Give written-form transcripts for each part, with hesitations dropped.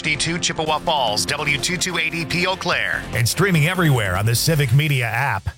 W52 Chippewa Falls, W228EP Eau Claire. And streaming everywhere on the Civic Media app.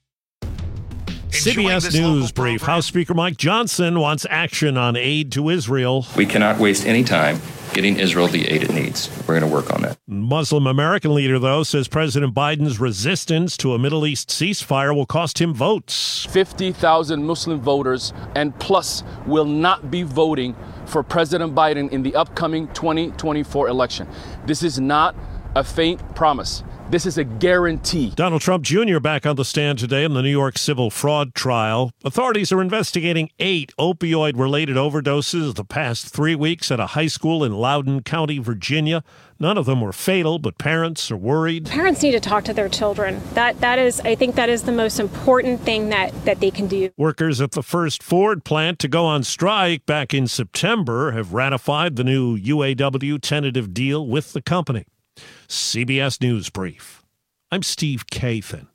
CBS News brief. House Speaker Mike Johnson wants action on aid to Israel. We cannot waste any time getting Israel the aid it needs. We're going to work on that. Muslim American leader, though, says President Biden's resistance to a Middle East ceasefire will cost him votes. 50,000 Muslim voters and plus will not be voting for President Biden in the upcoming 2024 election. This is not a faint promise. This is a guarantee. Donald Trump Jr. back on the stand today in the New York civil fraud trial. Authorities are investigating 8 opioid-related overdoses the past 3 weeks at a high school in Loudoun County, Virginia. None of them were fatal, but parents are worried. Parents need to talk to their children. I think that is the most important thing that they can do. Workers at the first Ford plant to go on strike back in September have ratified the new UAW tentative deal with the company. CBS News Brief. I'm Steve Kathan.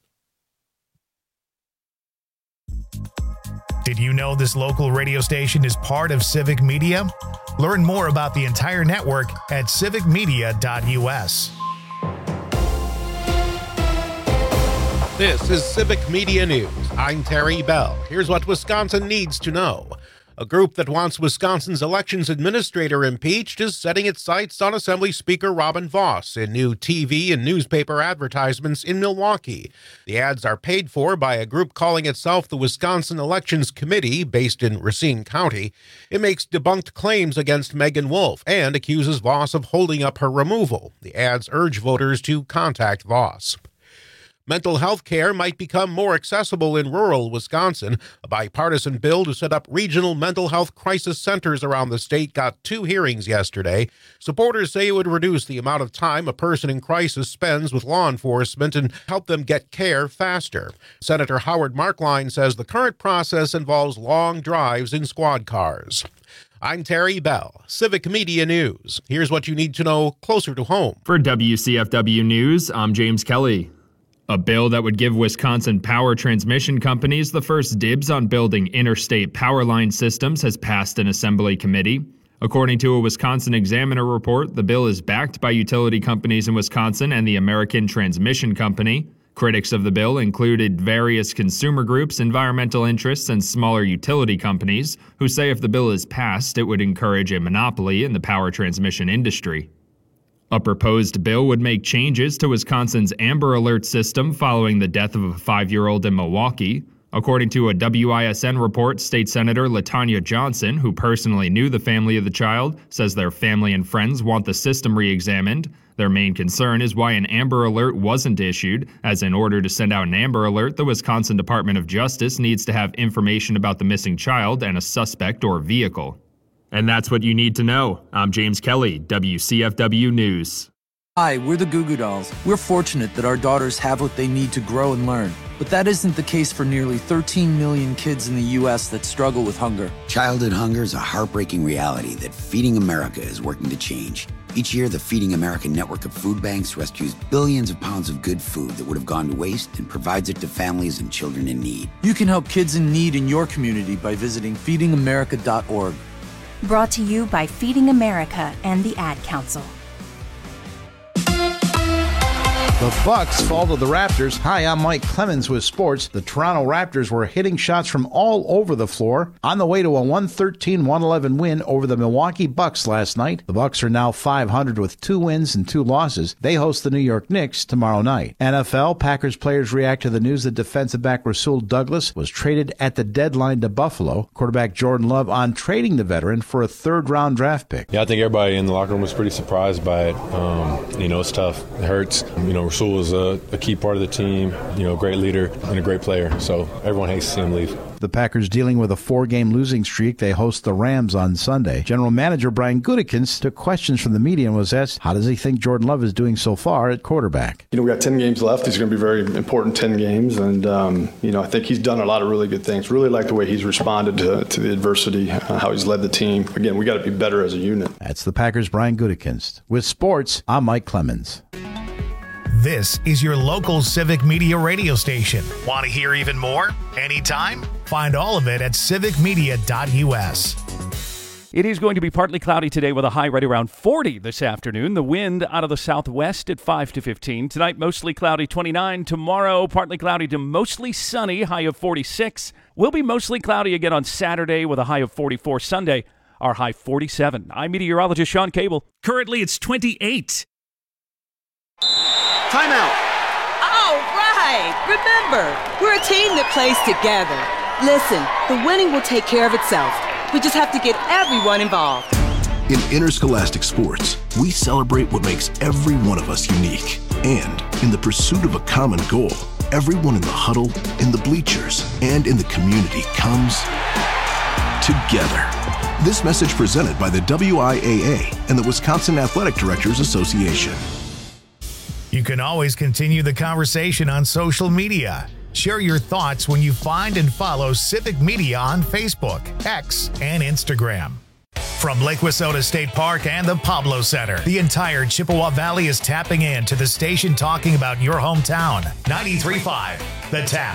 Did you know this local radio station is part of Civic Media? Learn more about the entire network at civicmedia.us. This is Civic Media News. I'm Terry Bell. Here's what Wisconsin needs to know. A group that wants Wisconsin's elections administrator impeached is setting its sights on Assembly Speaker Robin Vos in new TV and newspaper advertisements in Milwaukee. The ads are paid for by a group calling itself the Wisconsin Elections Committee, based in Racine County. It makes debunked claims against Megan Wolf and accuses Vos of holding up her removal. The ads urge voters to contact Vos. Mental health care might become more accessible in rural Wisconsin. A bipartisan bill to set up regional mental health crisis centers around the state got 2 hearings yesterday. Supporters say it would reduce the amount of time a person in crisis spends with law enforcement and help them get care faster. Senator Howard Markline says the current process involves long drives in squad cars. I'm Terry Bell, Civic Media News. Here's what you need to know closer to home. For WCFW News, I'm James Kelly. A bill that would give Wisconsin power transmission companies the first dibs on building interstate power line systems has passed an assembly committee. According to a Wisconsin Examiner report, the bill is backed by utility companies in Wisconsin and the American Transmission Company. Critics of the bill included various consumer groups, environmental interests, and smaller utility companies, who say if the bill is passed, it would encourage a monopoly in the power transmission industry. A proposed bill would make changes to Wisconsin's Amber Alert system following the death of a 5-year-old in Milwaukee. According to a WISN report, State Senator LaTanya Johnson, who personally knew the family of the child, says their family and friends want the system re-examined. Their main concern is why an Amber Alert wasn't issued, as in order to send out an Amber Alert, the Wisconsin Department of Justice needs to have information about the missing child and a suspect or vehicle. And that's what you need to know. I'm James Kelly, WCFW News. Hi, we're the Goo Goo Dolls. We're fortunate that our daughters have what they need to grow and learn. But that isn't the case for nearly 13 million kids in the U.S. that struggle with hunger. Childhood hunger is a heartbreaking reality that Feeding America is working to change. Each year, the Feeding America network of food banks rescues billions of pounds of good food that would have gone to waste and provides it to families and children in need. You can help kids in need in your community by visiting feedingamerica.org. Brought to you by Feeding America and the Ad Council. The Bucks fall to the Raptors. Hi, I'm Mike Clemens with sports. The Toronto Raptors were hitting shots from all over the floor on the way to a 113-111 win over the Milwaukee Bucks last night. The Bucks are now 500 with 2 wins and 2 losses. They host the New York Knicks tomorrow night. NFL, Packers players react to the news that defensive back Rasul Douglas was traded at the deadline to Buffalo. Quarterback Jordan Love on trading the veteran for a 3rd-round draft pick. Yeah, I think everybody in the locker room was pretty surprised by it. It's tough. It hurts. Rasul was a key part of the team, great leader and a great player. So everyone hates to see him leave. The Packers dealing with a 4-game losing streak. They host the Rams on Sunday. General Manager Brian Gutekunst took questions from the media and was asked, how does he think Jordan Love is doing so far at quarterback? We got 10 games left. These are going to be very important 10 games. And, I think he's done a lot of really good things. Really like the way he's responded to the adversity, how he's led the team. Again, we got to be better as a unit. That's the Packers' Brian Gutekunst. With sports, I'm Mike Clemens. This is your local Civic Media radio station. Want to hear even more? Anytime? Find all of it at civicmedia.us. It is going to be partly cloudy today with a high right around 40 this afternoon. The wind out of the southwest at 5 to 15. Tonight, mostly cloudy, 29. Tomorrow, partly cloudy to mostly sunny, high of 46. Will be mostly cloudy again on Saturday with a high of 44. Sunday, our high 47. I'm meteorologist Sean Cable. Currently, it's 28. Timeout. All right. Remember, we're a team that plays together. Listen, the winning will take care of itself. We just have to get everyone involved. In interscholastic sports, we celebrate what makes every one of us unique. And in the pursuit of a common goal, everyone in the huddle, in the bleachers, and in the community comes together. This message presented by the WIAA and the Wisconsin Athletic Directors Association. You can always continue the conversation on social media. Share your thoughts when you find and follow Civic Media on Facebook, X, and Instagram. From Lake Wissota State Park and the Pablo Center, the entire Chippewa Valley is tapping in to the station talking about your hometown. 93.5, The Tap.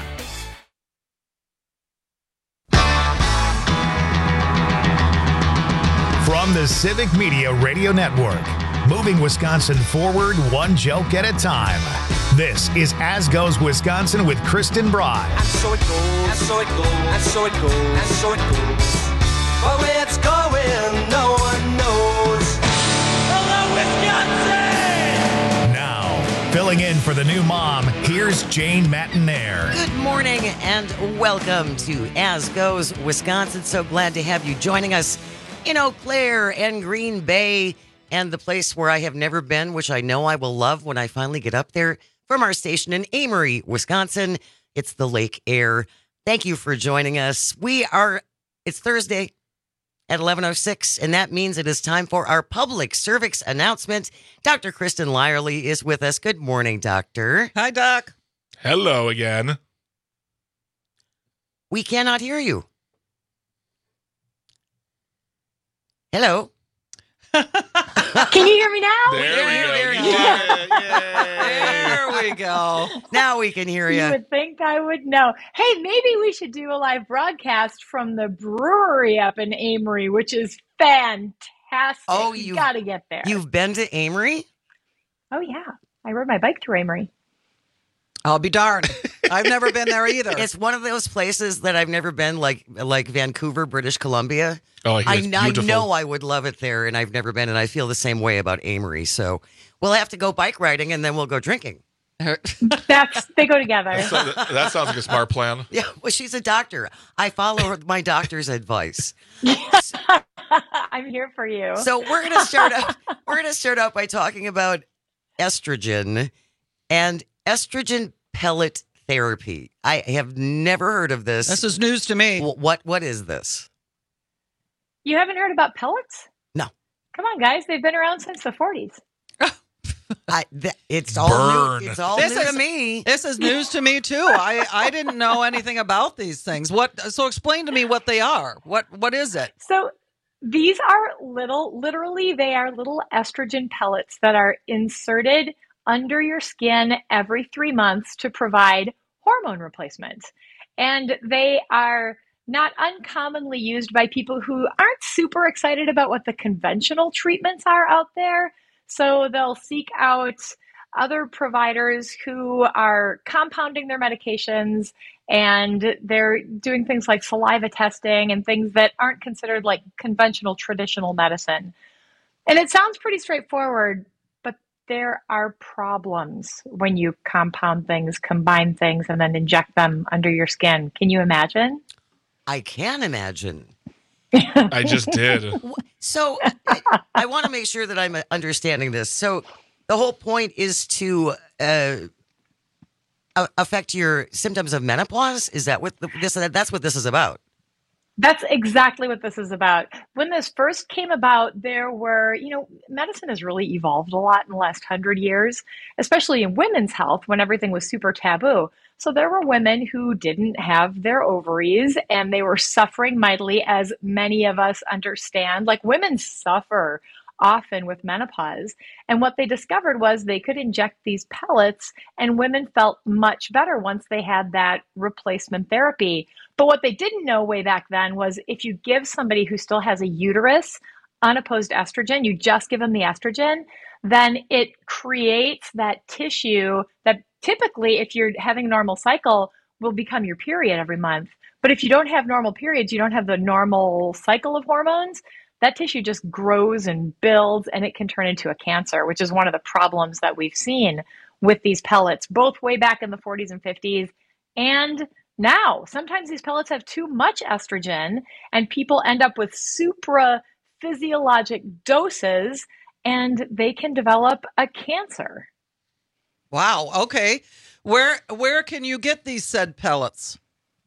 From the Civic Media Radio Network, moving Wisconsin forward one joke at a time. This is As Goes Wisconsin with Kristen Broad. And so it goes, and so it goes, and so it goes, and so it goes. But where it's going, no one knows. Hello, Wisconsin! Now, filling in for the new mom, here's Jane Matinaire. Good morning and welcome to As Goes Wisconsin. So glad to have you joining us in Eau Claire and Green Bay and the place where I have never been, which I know I will love when I finally get up there. From our station in Amory, Wisconsin, it's the Lake Air. Thank you for joining us. It's Thursday at 11:06, and that means it is time for our public service announcement. Dr. Kristen Lyerly is with us. Good morning, Doctor. Hi, Doc. Hello again. We cannot hear you. Hello. Can you hear me now? There we go. Now we can hear you. You would think I would know. Hey, maybe we should do a live broadcast from the brewery up in Amory, which is fantastic. Oh, you got to get there. You've been to Amory? Oh, yeah. I rode my bike through Amory. I'll be darned. I've never been there either. It's one of those places that I've never been, like Vancouver, British Columbia. Oh, I know I would love it there, and I've never been, and I feel the same way about Amory. So we'll have to go bike riding, and then we'll go drinking. They go together. That sounds like a smart plan. Yeah, well, she's a doctor. I follow my doctor's advice. I'm here for you. So we're gonna start out by talking about estrogen and estrogen pellet therapy. I have never heard of this. This is news to me. What is this? You haven't heard about pellets? No. Come on, guys. They've been around since the 40s. It's all new. It's all new to me. This is news to me too. I didn't know anything about these things. So explain to me what they are. What is it? So these are literally they are little estrogen pellets that are inserted under your skin every 3 months to provide hormone replacement. And they are not uncommonly used by people who aren't super excited about what the conventional treatments are out there. So they'll seek out other providers who are compounding their medications, and they're doing things like saliva testing and things that aren't considered like conventional traditional medicine. And it sounds pretty straightforward, but there are problems when you compound things, combine things, and then inject them under your skin. Can you imagine? I can imagine. I just did. So I want to make sure that I'm understanding this. So the whole point is to affect your symptoms of menopause. Is that what that's what this is about? That's exactly what this is about. When this first came about, there were, medicine has really evolved a lot in the last 100 years, especially in women's health when everything was super taboo. So there were women who didn't have their ovaries and they were suffering mightily, as many of us understand. Like, women suffer often with menopause. And what they discovered was they could inject these pellets, and women felt much better once they had that replacement therapy. But what they didn't know way back then was if you give somebody who still has a uterus unopposed estrogen, you just give them the estrogen, then it creates that tissue that typically, if you're having a normal cycle, will become your period every month. But if you don't have normal periods, you don't have the normal cycle of hormones, that tissue just grows and builds, and it can turn into a cancer, which is one of the problems that we've seen with these pellets, both way back in the 40s and 50s and now. Sometimes these pellets have too much estrogen, and people end up with supra-physiologic doses, and they can develop a cancer. Wow. Okay. Where can you get these said pellets?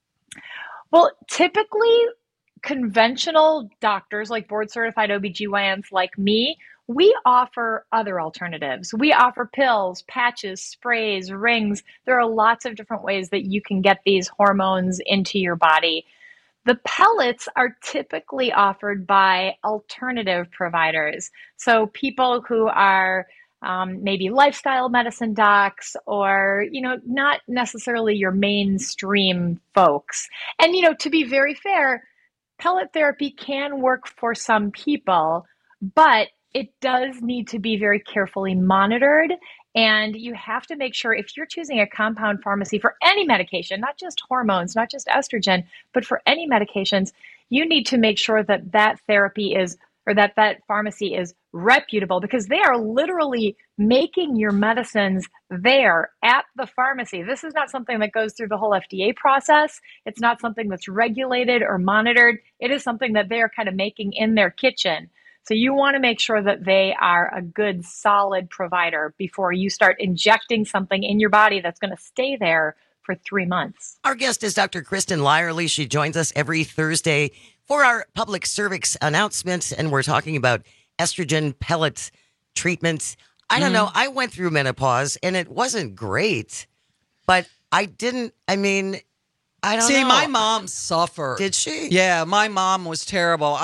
Well, typically conventional doctors like board certified OBGYNs like me, we offer other alternatives. We offer pills, patches, sprays, rings. There are lots of different ways that you can get these hormones into your body. The pellets are typically offered by alternative providers. So people who are maybe lifestyle medicine docs, or, not necessarily your mainstream folks. And, to be very fair, pellet therapy can work for some people, but it does need to be very carefully monitored. And you have to make sure, if you're choosing a compound pharmacy for any medication, not just hormones, not just estrogen, but for any medications, you need to make sure that that therapy is, or that pharmacy is reputable, because they are literally making your medicines there at the pharmacy. This is not something that goes through the whole FDA process. It's not something that's regulated or monitored. It is something that they are kind of making in their kitchen. So you want to make sure that they are a good, solid provider before you start injecting something in your body that's going to stay there for 3 months. Our guest is Dr. Kristen Lyerly. She joins us every Thursday for our public cervix announcements, and we're talking about estrogen pellet treatments. I don't know. I went through menopause, and it wasn't great, but I don't know. See, my mom suffered. Did she? Yeah, my mom was terrible.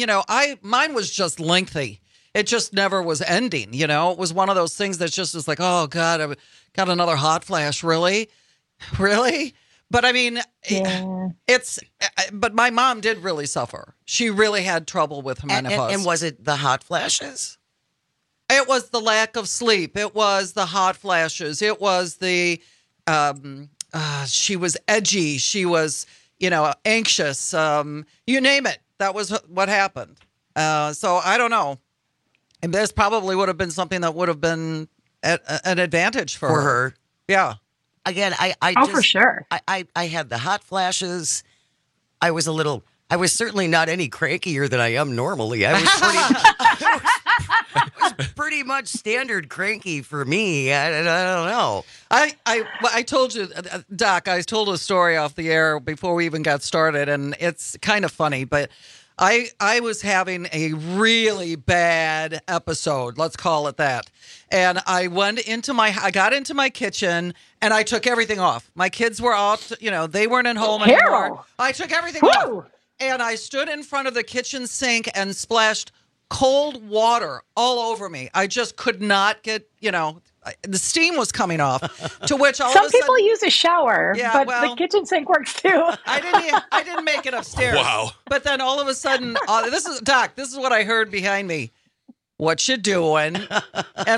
Mine was just lengthy. It just never was ending, It was one of those things that just was like, oh, God, I've got another hot flash. Really? Really? But but my mom did really suffer. She really had trouble with her menopause. And was it the hot flashes? It was the lack of sleep. It was the hot flashes. It was the, she was edgy. She was, anxious. You name it. That was what happened. So I don't know. And this probably would have been something that would have been an advantage for her. Yeah. Again, for sure. I had the hot flashes. I was certainly not any crankier than I am normally. I was pretty much standard cranky for me. I don't know. I told you, Doc, I told a story off the air before we even got started, and it's kind of funny, but I was having a really bad episode, let's call it that. And I got into my kitchen and I took everything off. My kids were out, they weren't at home anymore. I took everything off. And I stood in front of the kitchen sink and splashed cold water all over me. I just could not get, the steam was coming off. To which all some of a sudden, people use a shower, but the kitchen sink works too. I didn't make it upstairs. Wow! But then all of a sudden, this is what I heard behind me. What you doing? And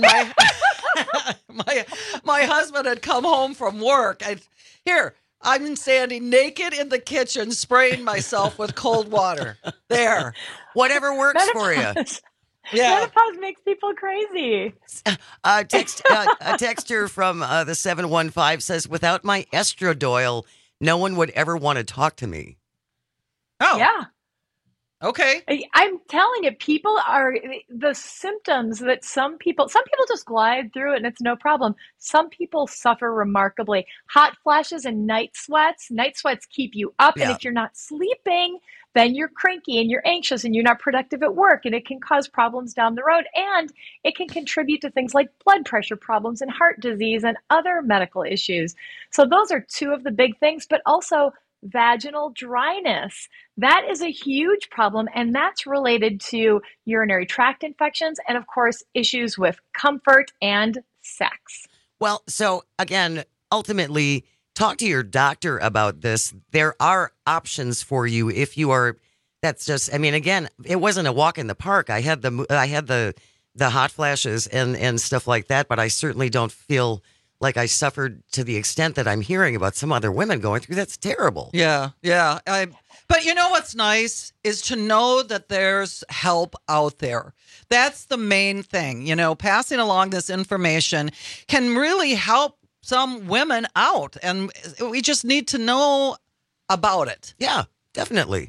my husband had come home from work. I'm standing naked in the kitchen, spraying myself with cold water. There, whatever works for you. Yeah. Menopause makes people crazy. A texter from the 715 says, without my estradiol, no one would ever want to talk to me. Oh. Yeah. Okay. I'm telling you, the symptoms that some people just glide through it and it's no problem. Some people suffer remarkably. Hot flashes and night sweats. Night sweats keep you up. Yeah. And if you're not sleeping, then you're cranky and you're anxious and you're not productive at work, and it can cause problems down the road, and it can contribute to things like blood pressure problems and heart disease and other medical issues. So those are two of the big things, but also vaginal dryness. That is a huge problem, and that's related to urinary tract infections and, of course, issues with comfort and sex. Well, so again, ultimately, talk to your doctor about this. There are options for you if you are. That's just. I mean, again, it wasn't a walk in the park. I had the hot flashes and stuff like that, but I certainly don't feel like I suffered to the extent that I'm hearing about some other women going through. That's terrible. Yeah. But you know what's nice is to know that there's help out there. That's the main thing. You know, passing along this information can really help some women out, and we just need to know about it. Yeah, definitely.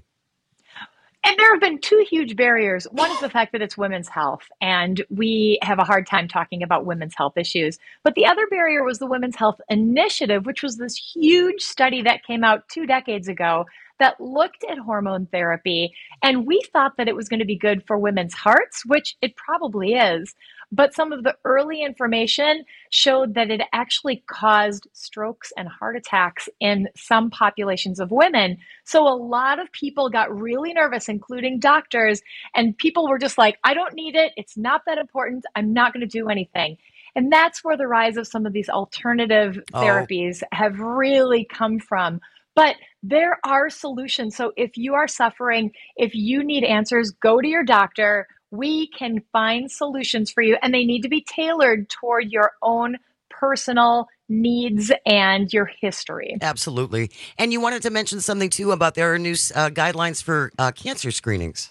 And there have been two huge barriers. One is the fact that it's women's health, and we have a hard time talking about women's health issues. But the other barrier was the Women's Health Initiative, which was this huge study that came out 2 decades ago that looked at hormone therapy. And we thought that it was going to be good for women's hearts, which it probably is. But some of the early information showed that it actually caused strokes and heart attacks in some populations of women. So a lot of people got really nervous, including doctors, and people were just like, I don't need it. It's not that important. I'm not going to do anything. And that's where the rise of some of these alternative therapies have really come from. But there are solutions. So if you are suffering, if you need answers, go to your doctor. We can find solutions for you, and they need to be tailored toward your own personal needs and your history. Absolutely. And you wanted to mention something, too, about there are new guidelines for cancer screenings.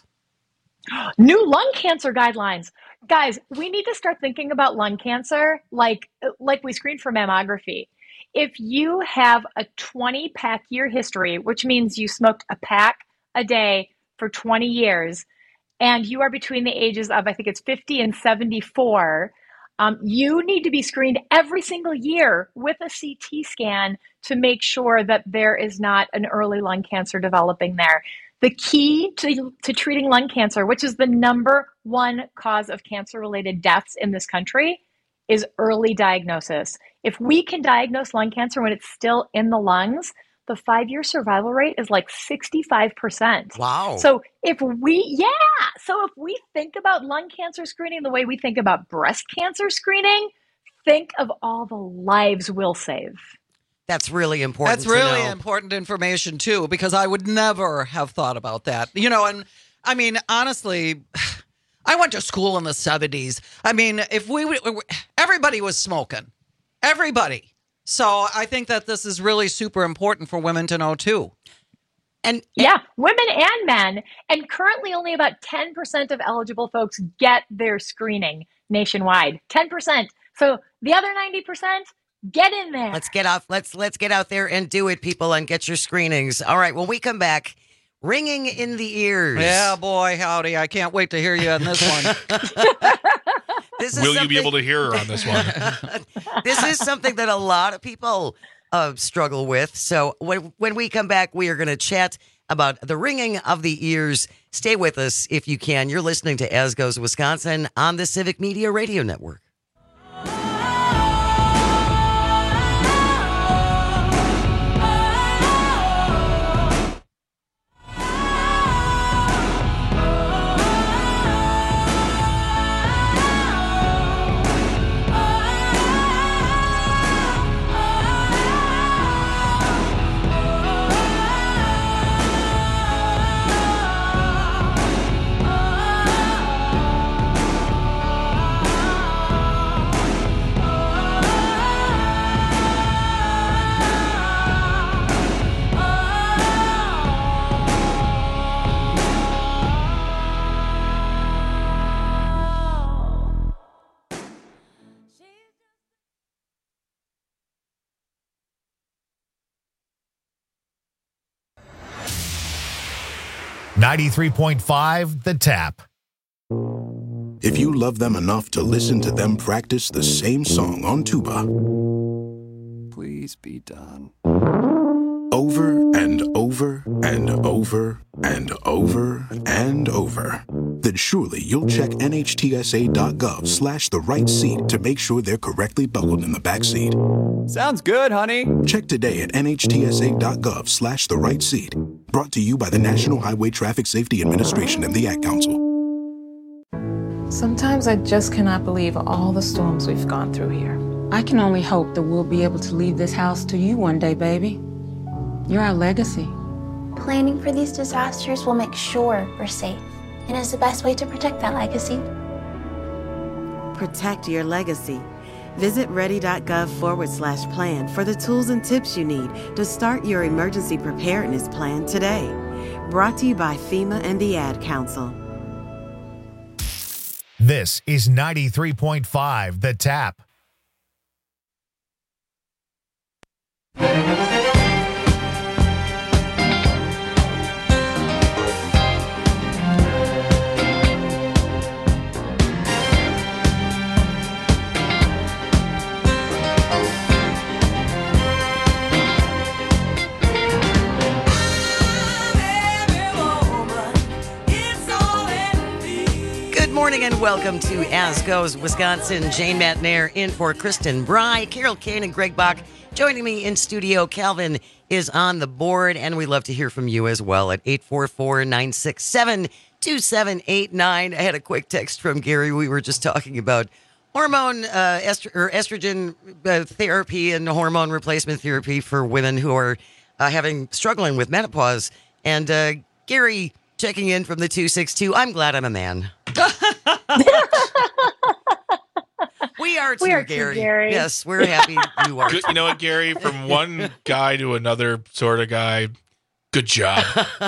New lung cancer guidelines. Guys, we need to start thinking about lung cancer like we screen for mammography. If you have a 20-pack year history, which means you smoked a pack a day for 20 years, and you are between the ages of, I think it's 50 and 74, you need to be screened every single year with a CT scan to make sure that there is not an early lung cancer developing there. The key to treating lung cancer, which is the number one cause of cancer-related deaths in this country, is early diagnosis. If we can diagnose lung cancer when it's still in the lungs, the 5-year survival rate is like 65%. Wow. So if we think about lung cancer screening the way we think about breast cancer screening, think of all the lives we'll save. That's really important. That's really important information, too, because I would never have thought about that. You know, and I mean, honestly, I went to school in the 70s. I mean, everybody was smoking. Everybody. So I think that this is really super important for women to know, too. And women and men. And currently only about 10% of eligible folks get their screening nationwide. 10%. So the other 90%, get in there. Let's get out there and do it, people, and get your screenings. All right, when we come back, ringing in the ears. Yeah, boy, howdy. I can't wait to hear you on this one. Will you be able to hear her on this one? This is something that a lot of people struggle with. So when we come back, we are going to chat about the ringing of the ears. Stay with us if you can. You're listening to As Goes Wisconsin on the Civic Media Radio Network. .5 The Tap. If you love them enough to listen to them practice the same song on tuba, please be done. Over and over and over and over and over, then surely you'll check NHTSA.gov/the right seat to make sure they're correctly buckled in the back seat. Sounds good, honey. Check today at NHTSA.gov/the right seat. Brought to you by the National Highway Traffic Safety Administration and the Ad Council. Sometimes I just cannot believe all the storms we've gone through here. I can only hope that we'll be able to leave this house to you one day, baby. You're our legacy. Planning for these disasters will make sure we're safe, and is the best way to protect that legacy. Protect your legacy. Visit ready.gov/plan for the tools and tips you need to start your emergency preparedness plan today. Brought to you by FEMA and the Ad Council. This is 93.5 The Tap. Good morning and welcome to As Goes Wisconsin. Jane Matnair in for Kristen Bry, Carol Kane, and Greg Bach. Joining me in studio, Calvin is on the board, and we love to hear from you as well at 844-967-2789. I had a quick text from Gary. We were just talking about hormone estrogen therapy and hormone replacement therapy for women who are struggling with menopause. And Gary checking in from the 262. I'm glad I'm a man. We are too, Gary. Yes, we're happy you are. Good, you know what, Gary? From one guy to another sort of guy, good job.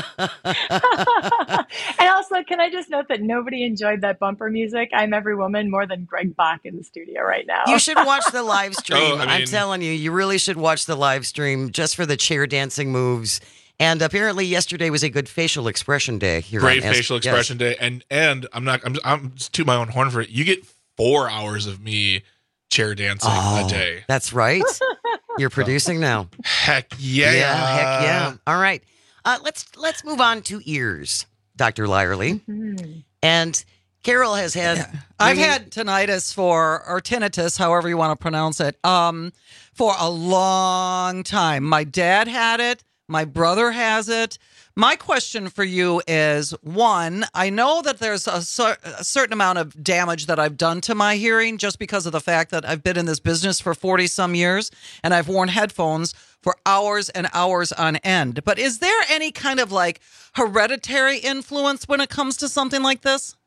And also, can I just note that nobody enjoyed that bumper music, I'm Every Woman, more than Greg Bach in the studio right now. You should watch the live stream. I'm telling you, you really should watch the live stream just for the chair dancing moves. And apparently yesterday was a good facial expression day here. Great facial expression day. And I'm to my own horn for it. You get 4 hours of me chair dancing a day. That's right. You're producing now. Heck yeah. Heck yeah. All right. Let's move on to ears, Dr. Lyerly. Mm-hmm. And Carol has had... I've had tinnitus or tinnitus, however you want to pronounce it, for a long time. My dad had it. My brother has it. My question for you is, one, I know that there's a certain amount of damage that I've done to my hearing just because of the fact that I've been in this business for 40-some years, and I've worn headphones for hours and hours on end. But is there any kind of like hereditary influence when it comes to something like this?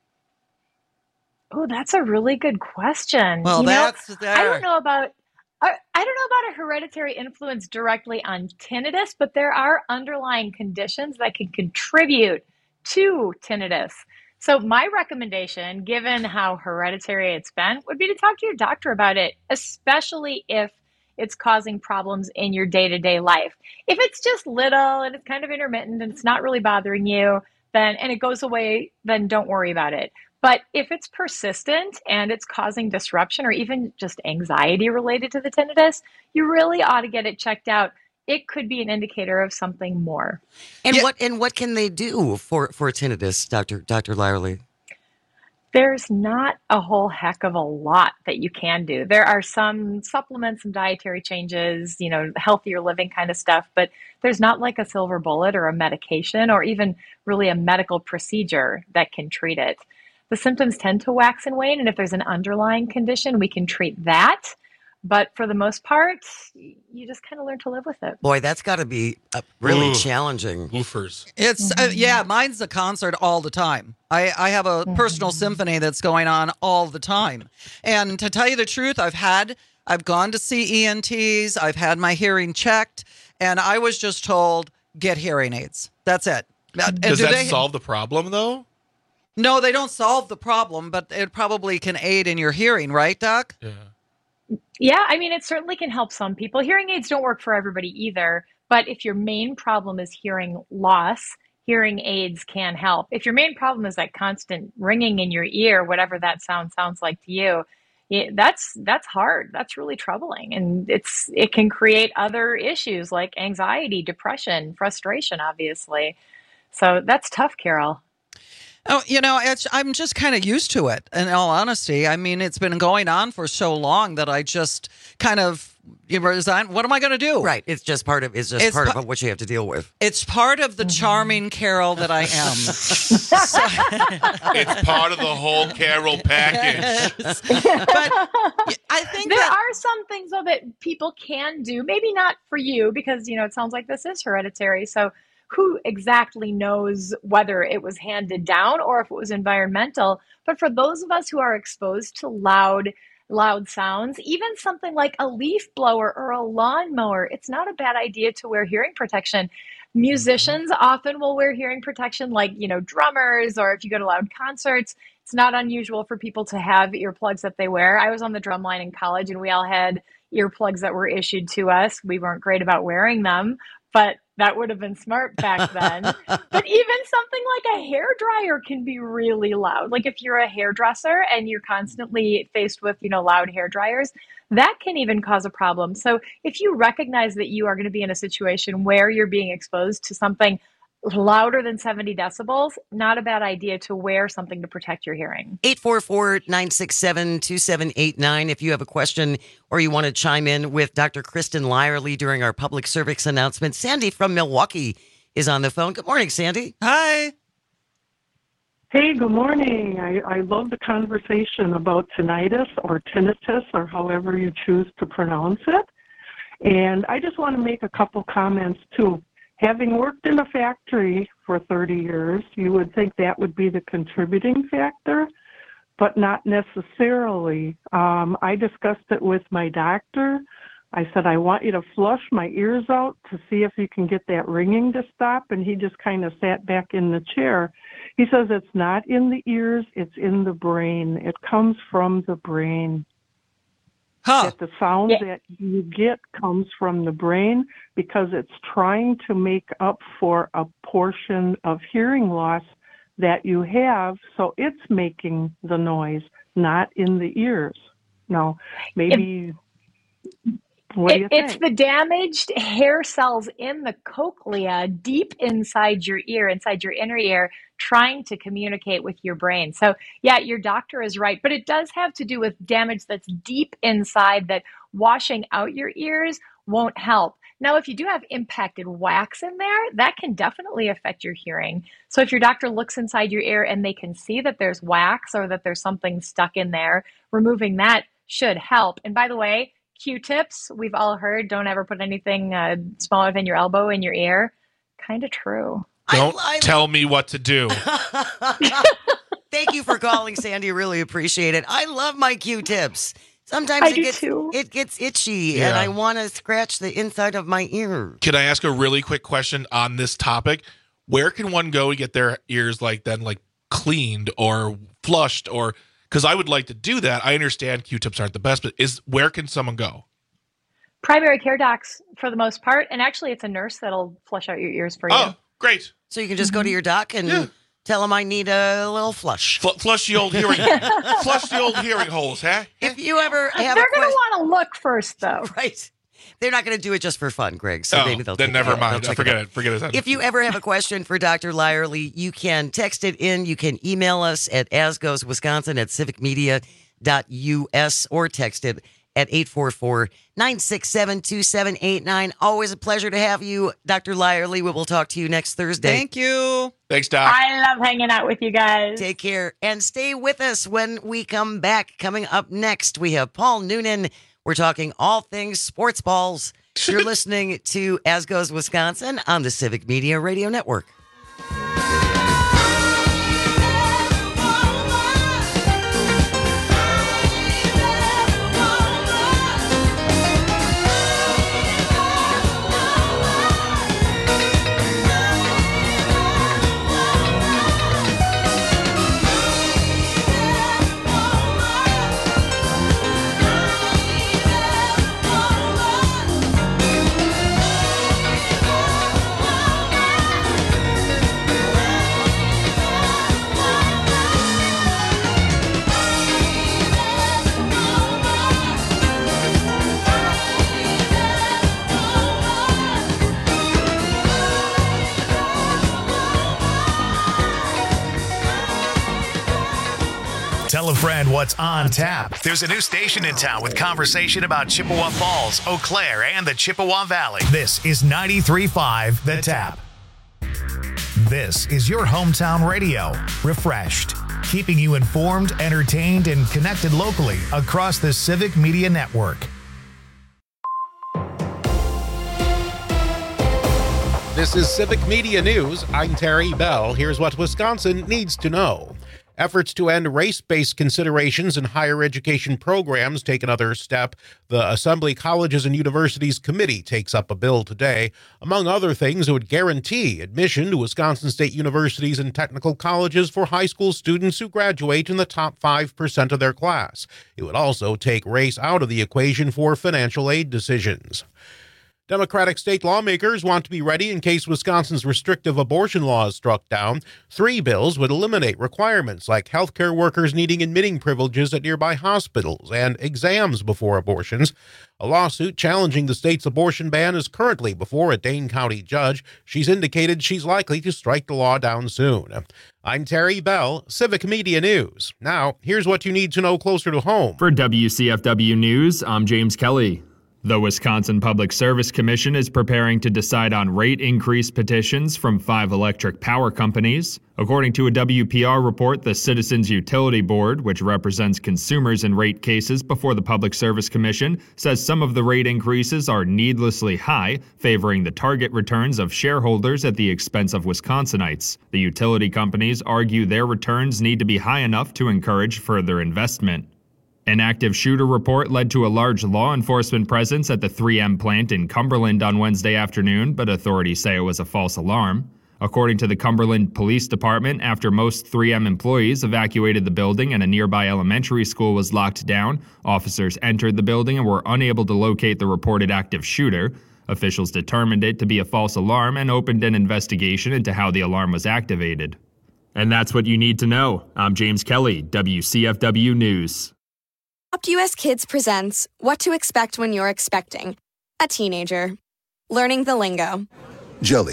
Oh, that's a really good question. Well, I don't know about a hereditary influence directly on tinnitus, but there are underlying conditions that can contribute to tinnitus. So my recommendation, given how hereditary it's been, would be to talk to your doctor about it, especially if it's causing problems in your day-to-day life. If it's just little and it's kind of intermittent and it's not really bothering you, and it goes away, then don't worry about it. But if it's persistent and it's causing disruption or even just anxiety related to the tinnitus, you really ought to get it checked out. It could be an indicator of something more. And what can they do for tinnitus, Dr. Lyerly? There's not a whole heck of a lot that you can do. There are some supplements and dietary changes, healthier living kind of stuff, but there's not like a silver bullet or a medication or even really a medical procedure that can treat it. The symptoms tend to wax and wane, and if there's an underlying condition, we can treat that. But for the most part, you just kind of learn to live with it. Boy, that's got to be really challenging. Woofers. It's mine's a concert all the time. I have a personal symphony that's going on all the time. And to tell you the truth, I've gone to see ENTs, I've had my hearing checked, and I was just told, get hearing aids. That's it. Does that solve the problem, though? No, they don't solve the problem, but it probably can aid in your hearing, right, Doc? Yeah, I mean, it certainly can help some people. Hearing aids don't work for everybody either, but if your main problem is hearing loss, hearing aids can help. If your main problem is that constant ringing in your ear, whatever that sounds like to you, that's hard. That's really troubling. And it can create other issues like anxiety, depression, frustration, obviously. So that's tough, Carol. Oh, I'm just kind of used to it, in all honesty. I mean, it's been going on for so long that I just kind of resign. What am I going to do? Right. It's just part of what you have to deal with. It's part of the charming Carol that I am. It's part of the whole Carol package. But I think there are some things, though, that people can do. Maybe not for you, because, it sounds like this is hereditary. So who exactly knows whether it was handed down or if it was environmental? But for those of us who are exposed to loud sounds, even something like a leaf blower or a lawnmower, it's not a bad idea to wear hearing protection. Musicians often will wear hearing protection, like, drummers, or if you go to loud concerts, it's not unusual for people to have earplugs that they wear. I was on the drum line in college and we all had earplugs that were issued to us. We weren't great about wearing them, but that would have been smart back then. But even something like a hairdryer can be really loud. Like if you're a hairdresser and you're constantly faced with, loud hair dryers, that can even cause a problem. So if you recognize that you are going to be in a situation where you're being exposed to something louder than 70 decibels, not a bad idea to wear something to protect your hearing. 844-967-2789 if you have a question or you want to chime in with Dr. Kristen Lyerly during our public service announcement. Sandy from Milwaukee is on the phone. Good morning, Sandy. Hi. Hey, good morning. I love the conversation about tinnitus or tinnitus or however you choose to pronounce it. And I just want to make a couple comments, too. Having worked in a factory for 30 years, you would think that would be the contributing factor, but not necessarily. I discussed it with my doctor. I said, I want you to flush my ears out to see if you can get that ringing to stop, and he just kind of sat back in the chair. He says it's not in the ears, it's in the brain. It comes from the brain. That the sound that you get comes from the brain because it's trying to make up for a portion of hearing loss that you have, so it's making the noise, not in the ears. No, maybe... What do you think? It's the damaged hair cells in the cochlea deep inside your ear, inside your inner ear, trying to communicate with your brain. So yeah, your doctor is right, but it does have to do with damage that's deep inside that washing out your ears won't help. Now, if you do have impacted wax in there, that can definitely affect your hearing. So if your doctor looks inside your ear and they can see that there's wax or that there's something stuck in there, removing that should help. And by the way, Q-tips, we've all heard, don't ever put anything smaller than your elbow in your ear. Kind of true. Don't tell me what to do. Thank you for calling, Sandy. Really appreciate it. I love my Q-tips. Sometimes it gets itchy, and I want to scratch the inside of my ear. Can I ask a really quick question on this topic? Where can one go to get their ears cleaned or flushed or... Because I would like to do that. I understand Q-tips aren't the best, but where can someone go? Primary care docs for the most part. And actually, it's a nurse that'll flush out your ears for you. Oh, great. So you can just go to your doc and tell them I need a little flush. Flush the old hearing flush the old hearing holes, huh? If you ever have They're going to want to look first, though. Right. They're not going to do it just for fun, Greg. So maybe they'll then never mind. Forget it. If you ever have a question for Dr. Lyerly, you can text it in. You can email us at asgoeswisconsin@civicmedia.us or text it at 844-967-2789. Always a pleasure to have you, Dr. Lyerly. We will talk to you next Thursday. Thank you. Thanks, Doc. I love hanging out with you guys. Take care and stay with us when we come back. Coming up next, we have Paul Noonan. We're talking all things sports balls. You're listening to As Goes Wisconsin on the Civic Media Radio Network. friend, what's on tap? There's a new station in town with conversation about Chippewa Falls, Eau Claire, and the Chippewa Valley. This is 93.5 The Tap. This is your hometown radio, refreshed, keeping you informed, entertained, and connected locally across the Civic Media Network. This is Civic Media News. I'm Terry Bell. Here's what Wisconsin needs to know. Efforts to end race-based considerations in higher education programs take another step. The Assembly Colleges and Universities Committee takes up a bill today. Among other things, it would guarantee admission to Wisconsin State universities and technical colleges for high school students who graduate in the top 5% of their class. It would also take race out of the equation for financial aid decisions. Democratic state lawmakers want to be ready in case Wisconsin's restrictive abortion laws struck down. 3 bills would eliminate requirements like healthcare workers needing admitting privileges at nearby hospitals and exams before abortions. A lawsuit challenging the state's abortion ban is currently before a Dane County judge. She's indicated she's likely to strike the law down soon. I'm Terry Bell, Civic Media News. Now, here's what you need to know closer to home. For WCFW News, I'm James Kelly. The Wisconsin Public Service Commission is preparing to decide on rate increase petitions from 5 electric power companies. According to a WPR report, the Citizens Utility Board, which represents consumers in rate cases before the Public Service Commission, says some of the rate increases are needlessly high, favoring the target returns of shareholders at the expense of Wisconsinites. The utility companies argue their returns need to be high enough to encourage further investment. An active shooter report led to a large law enforcement presence at the 3M plant in Cumberland on Wednesday afternoon, but authorities say it was a false alarm. According to the Cumberland Police Department, after most 3M employees evacuated the building and a nearby elementary school was locked down, officers entered the building and were unable to locate the reported active shooter. Officials determined it to be a false alarm and opened an investigation into how the alarm was activated. And that's what you need to know. I'm James Kelly, WCFW News. Adopt US Kids presents What to Expect When You're Expecting a Teenager. Learning the lingo. Jelly.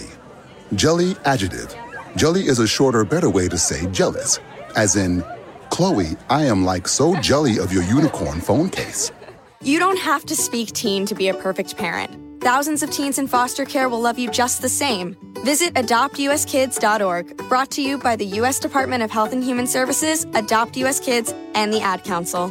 Jelly adjective. Jelly is a shorter, better way to say jealous. As in, Chloe, I am like so jelly of your unicorn phone case. You don't have to speak teen to be a perfect parent. Thousands of teens in foster care will love you just the same. Visit adoptuskids.org. Brought to you by the U.S. Department of Health and Human Services, Adopt US Kids, and the Ad Council.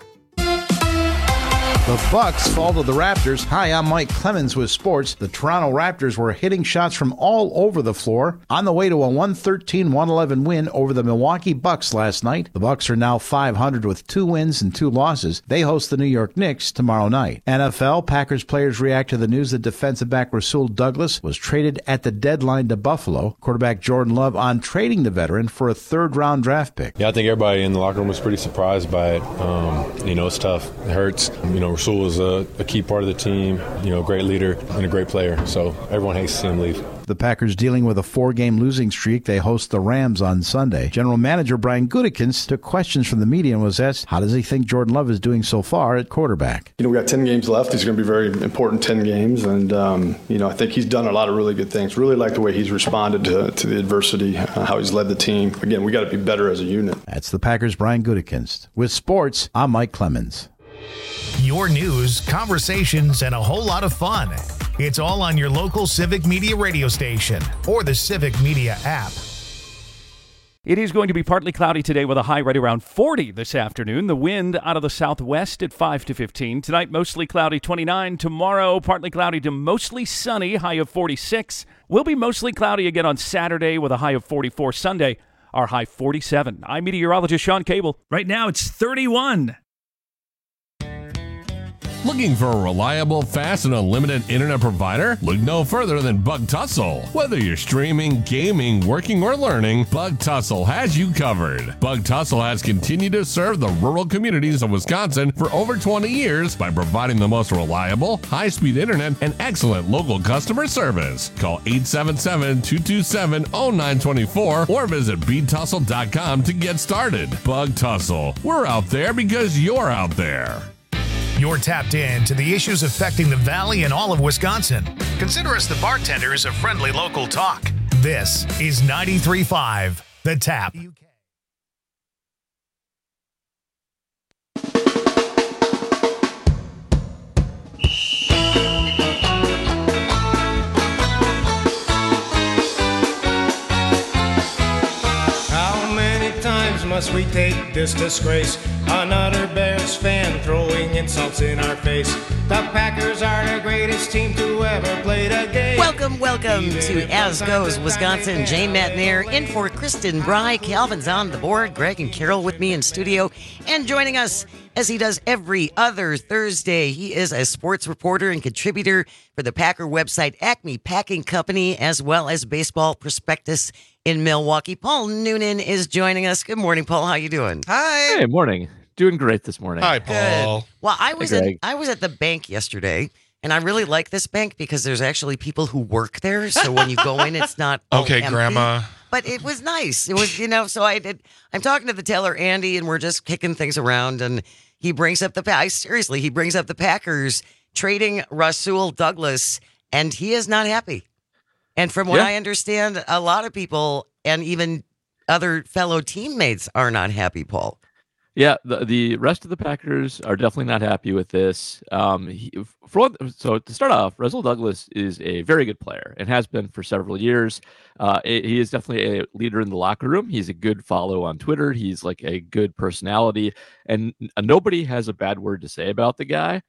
The Bucks fall to the Raptors. Hi, I'm Mike Clemens with sports. The Toronto Raptors were hitting shots from all over the floor on the way to a 113-111 win over the Milwaukee Bucks last night. The Bucks are now 500 with 2 wins and 2 losses. They host the New York Knicks tomorrow night. NFL, Packers players react to the news that defensive back Rasul Douglas was traded at the deadline to Buffalo. Quarterback Jordan Love on trading the veteran for a 3rd-round draft pick. Yeah, I think everybody in the locker room was pretty surprised by it. It's tough. It hurts. Rasul was a key part of the team, great leader and a great player. So everyone hates to see him leave. The Packers dealing with a 4-game losing streak. They host the Rams on Sunday. General Manager Brian Gutekunst took questions from the media and was asked, how does he think Jordan Love is doing so far at quarterback? We got 10 games left. These are going to be very important 10 games. And, I think he's done a lot of really good things. Really like the way he's responded to the adversity, how he's led the team. Again, we got to be better as a unit. That's the Packers' Brian Gutekunst. With sports, I'm Mike Clemens. Your news, conversations, and a whole lot of fun. It's all on your local Civic Media radio station or the Civic Media app. It is going to be partly cloudy today with a high right around 40 this afternoon. The wind out of the southwest at 5 to 15. Tonight, mostly cloudy 29. Tomorrow, partly cloudy to mostly sunny, high of 46. Will be mostly cloudy again on Saturday with a high of 44. Sunday, our high 47. I'm meteorologist Sean Cable. Right now, it's 31. Looking for a reliable, fast, and unlimited internet provider? Look no further than Bug Tussle. Whether you're streaming, gaming, working, or learning, Bug Tussle has you covered. Bug Tussle has continued to serve the rural communities of Wisconsin for over 20 years by providing the most reliable, high-speed internet and excellent local customer service. Call 877-227-0924 or visit btussle.com to get started. Bug Tussle. We're out there because you're out there. You're tapped in to the issues affecting the Valley and all of Wisconsin. Consider us the bartenders of friendly local talk. This is 93.5 The Tap. must we take this disgrace? Another Bears fan throwing insults in our face. The Packers are the greatest team to ever play the game. Welcome to As Goes Wisconsin. Jane Matnair in for Kristen Bry. Calvin's on the board. Greg and Carol with me in studio. And joining us, as he does every other Thursday, he is a sports reporter and contributor for the Packer website Acme Packing Company, as well as Baseball Prospectus in Milwaukee. Paul Noonan is joining us. Good morning, Paul. How you doing? Hi. Hey, morning. Doing great this morning. Hi, Paul. Good. Well, I was Greg. at the bank yesterday, and I really like this bank because there's actually people who work there. So when you go in, it's not all Okay, empty. Grandma. But it was nice. It was, so I'm talking to the teller, Andy, and we're just kicking things around, and he brings up he brings up the Packers trading Rasul Douglas, and he is not happy. And from what I understand, a lot of people and even other fellow teammates are not happy, Paul. Yeah, the rest of the Packers are definitely not happy with this. So to start off, Rasul Douglas is a very good player and has been for several years. He is definitely a leader in the locker room. He's a good follow on Twitter. He's like a good personality, and nobody has a bad word to say about the guy.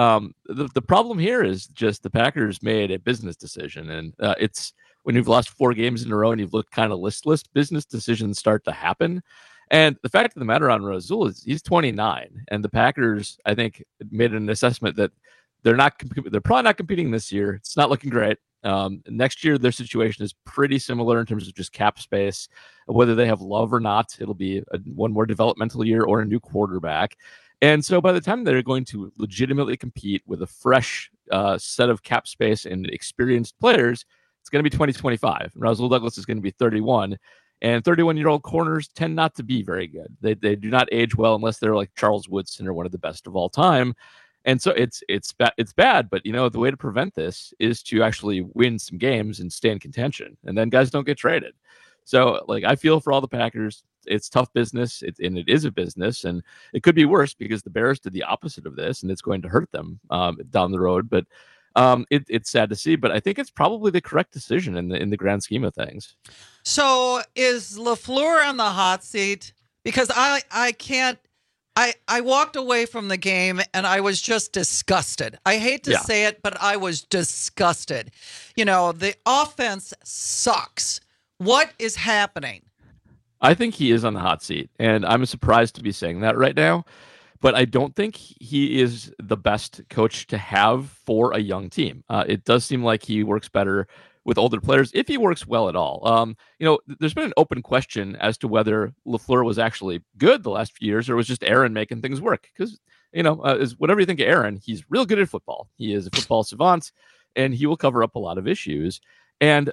The problem here is just the Packers made a business decision, and it's when you've lost 4 games in a row and you've looked kind of listless, business decisions start to happen. And the fact of the matter on Rasul is he's 29, and the Packers, I think, made an assessment that they're probably not competing this year. It's not looking great. Next year, their situation is pretty similar in terms of just cap space. Whether they have Love or not, it'll be one more developmental year or a new quarterback. And so by the time they're going to legitimately compete with a fresh set of cap space and experienced players, it's going to be 2025. Rasul Douglas is going to be 31. And 31-year-old corners tend not to be very good. They do not age well unless they're like Charles Woodson or one of the best of all time. And so it's bad, but the way to prevent this is to actually win some games and stay in contention. And then guys don't get traded. So I feel for all the Packers. It's tough business, and it is a business, and it could be worse because the Bears did the opposite of this, and it's going to hurt them down the road. But it's sad to see, but I think it's probably the correct decision in the grand scheme of things. So is LaFleur on the hot seat? Because I can't. I walked away from the game and I was just disgusted. I hate to say it, but I was disgusted. The offense sucks. What is happening? I think he is on the hot seat, and I'm surprised to be saying that right now. But I don't think he is the best coach to have for a young team. It does seem like he works better with older players, if he works well at all. There's been an open question as to whether LaFleur was actually good the last few years or was just Aaron making things work. Because, whatever you think of Aaron, he's real good at football. He is a football savant, and he will cover up a lot of issues. And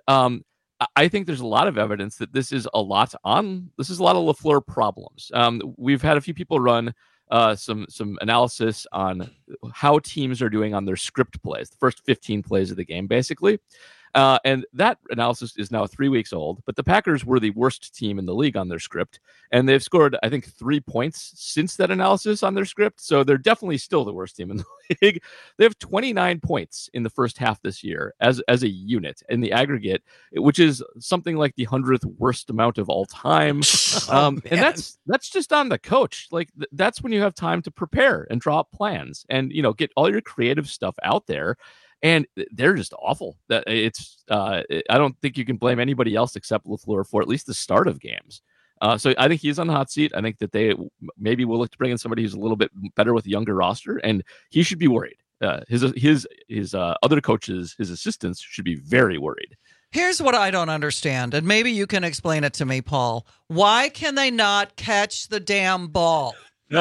I think there's a lot of evidence that this is a lot of LaFleur problems. We've had a few people run some analysis on how teams are doing on their script plays, the first 15 plays of the game, basically. And that analysis is now 3 weeks old, but the Packers were the worst team in the league on their script, and they've scored, I think, 3 points since that analysis on their script, so they're definitely still the worst team in the league. They have 29 points in the first half this year as a unit in the aggregate, which is something like the 100th worst amount of all time. And that's just on the coach. That's when you have time to prepare and draw up plans and, get all your creative stuff out there. And they're just awful. I don't think you can blame anybody else except LaFleur for at least the start of games. So I think he's on the hot seat. I think that they maybe will look to bring in somebody who's a little bit better with a younger roster, and he should be worried. His other coaches, his assistants, should be very worried. Here's what I don't understand, and maybe you can explain it to me, Paul. Why can they not catch the damn ball?